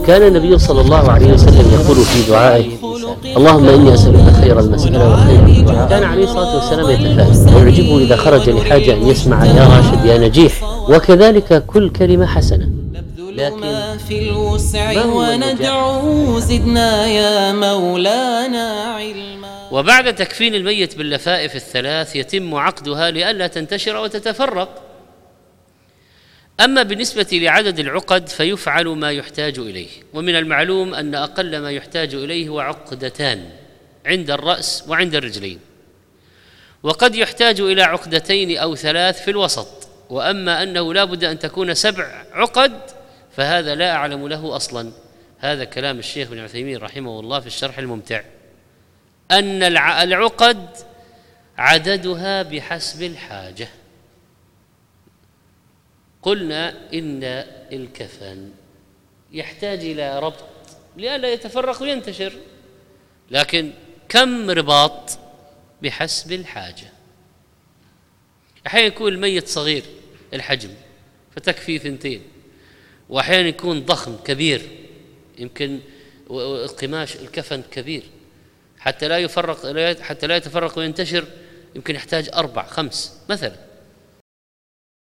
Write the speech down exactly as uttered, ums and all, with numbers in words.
كان النبي صلى الله عليه وسلم يقول في دعائه: اللهم إني أسألك خير المسألة وخير الدعاء. كان عليه الصلاة والسلام يتفائل ويعجبه إذا خرج لحاجة أن يسمع يا راشد يا نجيح، وكذلك كل كلمة حسنة. لكن في الوسع وندعو زدنا يا مولانا علما. وبعد تكفين الميت باللفائف الثلاث يتم عقدها لئلا تنتشر وتتفرق. أما بالنسبة لعدد العقد فيفعل ما يحتاج إليه، ومن المعلوم أن أقل ما يحتاج إليه هو عقدتان عند الرأس وعند الرجلين، وقد يحتاج إلى عقدتين أو ثلاث في الوسط. وأما أنه لا بد أن تكون سبع عقد فهذا لا أعلم له أصلا. هذا كلام الشيخ ابن عثيمين رحمه الله في الشرح الممتع، أن العقد عددها بحسب الحاجة. قلنا إن الكفن يحتاج إلى ربط لئلا يتفرق وينتشر، لكن كم رباط بحسب الحاجة. أحيانا يكون الميت صغير الحجم فتكفي ثنتين، وأحيانا يكون ضخم كبير، يمكن القماش الكفن كبير حتى لا يفرق حتى لا يتفرق وينتشر، يمكن يحتاج أربع خمس مثلا.